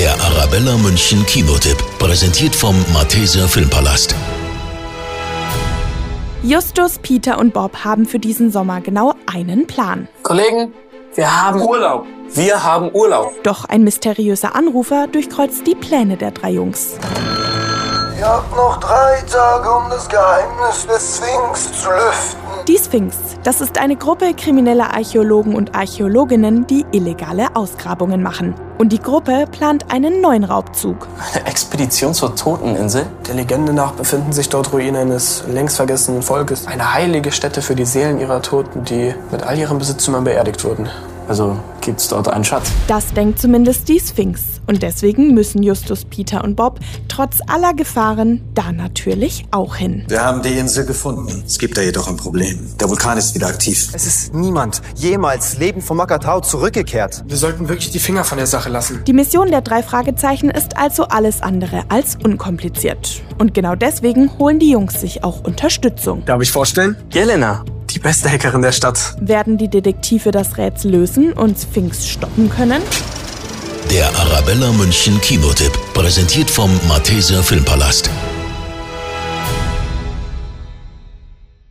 Der Arabella München Kinotipp, präsentiert vom Malteser Filmpalast. Justus, Peter und Bob haben für diesen Sommer genau einen Plan. Kollegen, wir haben Urlaub. Wir haben Urlaub. Doch ein mysteriöser Anrufer durchkreuzt die Pläne der drei Jungs. Ihr habt noch 3 Tage, um das Geheimnis des Sphinx zu lüften. Die Sphinx, das ist eine Gruppe krimineller Archäologen und Archäologinnen, die illegale Ausgrabungen machen. Und die Gruppe plant einen neuen Raubzug. Eine Expedition zur Toteninsel? Der Legende nach befinden sich dort Ruinen eines längst vergessenen Volkes. Eine heilige Stätte für die Seelen ihrer Toten, die mit all ihren Besitztümern beerdigt wurden. Also gibt's dort einen Schatz? Das denkt zumindest die Sphinx. Und deswegen müssen Justus, Peter und Bob trotz aller Gefahren da natürlich auch hin. Wir haben die Insel gefunden. Es gibt da jedoch ein Problem. Der Vulkan ist wieder aktiv. Es ist niemand jemals lebend von Makatao zurückgekehrt. Wir sollten wirklich die Finger von der Sache lassen. Die Mission der 3 Fragezeichen ist also alles andere als unkompliziert. Und genau deswegen holen die Jungs sich auch Unterstützung. Darf ich vorstellen? Jelena. Die beste Hackerin der Stadt. Werden die Detektive das Rätsel lösen und Sphinx stoppen können? Der Arabella München Kinotipp, präsentiert vom Malteser Filmpalast.